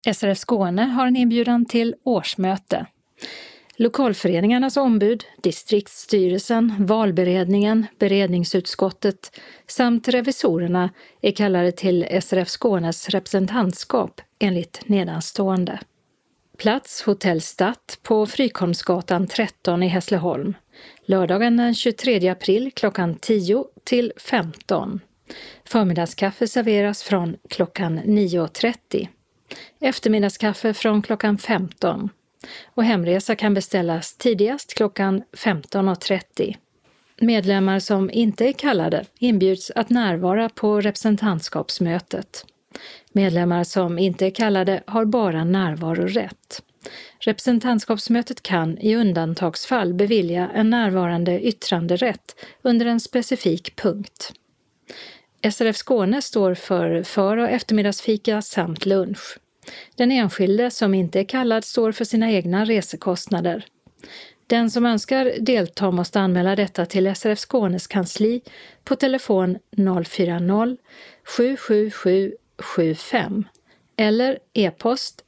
SRF Skåne har en inbjudan till årsmöte. Lokalföreningarnas ombud, distriktsstyrelsen, valberedningen, beredningsutskottet samt revisorerna är kallade till SRF Skånes representantskap enligt nedanstående. Plats Hotell Stadt på Frykholmsgatan 13 i Hässleholm. Lördagen den 23 april klockan 10 till 15. Förmiddagskaffe serveras från klockan 9.30. Eftermiddagskaffe från klockan 15. Och hemresa kan beställas tidigast klockan 15.30. Medlemmar som inte är kallade inbjuds att närvara på representantskapsmötet. Medlemmar som inte är kallade har bara närvarorätt. Representantskapsmötet kan i undantagsfall bevilja en närvarande yttranderätt under en specifik punkt. SRF Skåne står för- och eftermiddagsfika samt lunch. Den enskilde som inte är kallad står för sina egna resekostnader. Den som önskar delta måste anmäla detta till SRF Skånes kansli på telefon 040 777 75 eller e-post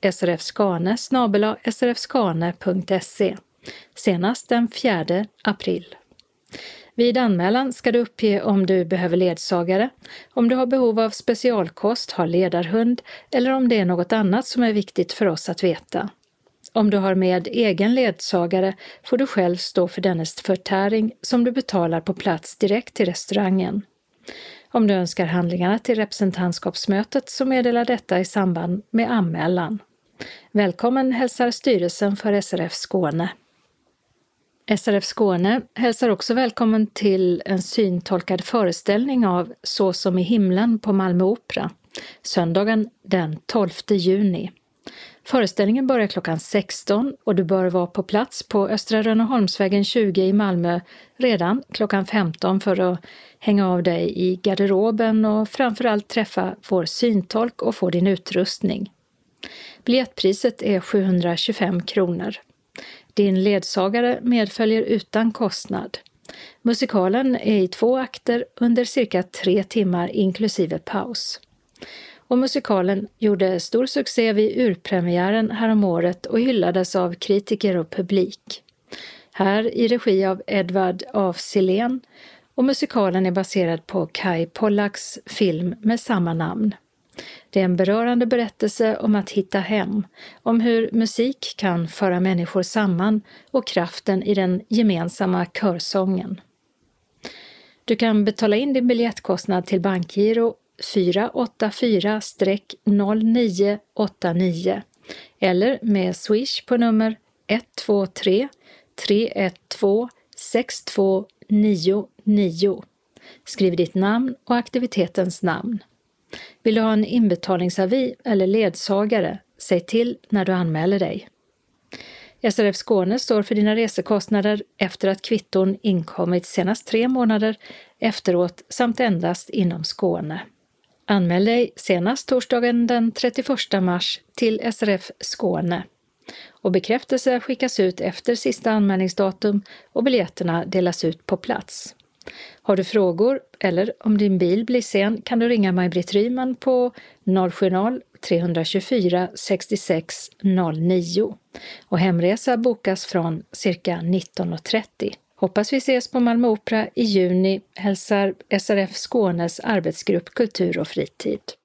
srfskane@srfskane.se senast den 4 april. Vid anmälan ska du uppge om du behöver ledsagare, om du har behov av specialkost, har ledarhund eller om det är något annat som är viktigt för oss att veta. Om du har med egen ledsagare får du själv stå för dennes förtäring som du betalar på plats direkt till restaurangen. Om du önskar handlingarna till representantskapsmötet så meddelar detta i samband med anmälan. Välkommen hälsar styrelsen för SRF Skåne. SRF Skåne hälsar också välkommen till en syntolkad föreställning av Så som i himlen på Malmö Opera, söndagen den 12 juni. Föreställningen börjar klockan 16 och du bör vara på plats på Östra Rönneholmsvägen 20 i Malmö redan klockan 15 för att hänga av dig i garderoben och framförallt träffa vår syntolk och få din utrustning. Biljettpriset är 725 kronor. Din ledsagare medföljer utan kostnad. Musikalen är i 2 akter under cirka 3 timmar inklusive paus. Och musikalen gjorde stor succé vid urpremiären häromåret och hyllades av kritiker och publik. Här i regi av Edvard af Sillén och musikalen är baserad på Kai Pollaks film med samma namn. Det är en berörande berättelse om att hitta hem, om hur musik kan föra människor samman och kraften i den gemensamma körsången. Du kan betala in din biljettkostnad till bankgiro 484-0989 eller med Swish på nummer 123 312 6299. Skriv ditt namn och aktivitetens namn. Vill du ha en inbetalningsavi eller ledsagare, säg till när du anmäler dig. SRF Skåne står för dina resekostnader efter att kvitton inkommit senast 3 månader efteråt samt endast inom Skåne. Anmäl dig senast torsdagen den 31 mars till SRF Skåne. Och bekräftelse skickas ut efter sista anmälningsdatum och biljetterna delas ut på plats. Har du frågor eller om din bil blir sen kan du ringa Maj-Britt Ryman på 070-324 66 09 och hemresa bokas från cirka 19.30. Hoppas vi ses på Malmö Opera i juni, hälsar SRF Skånes arbetsgrupp Kultur och fritid.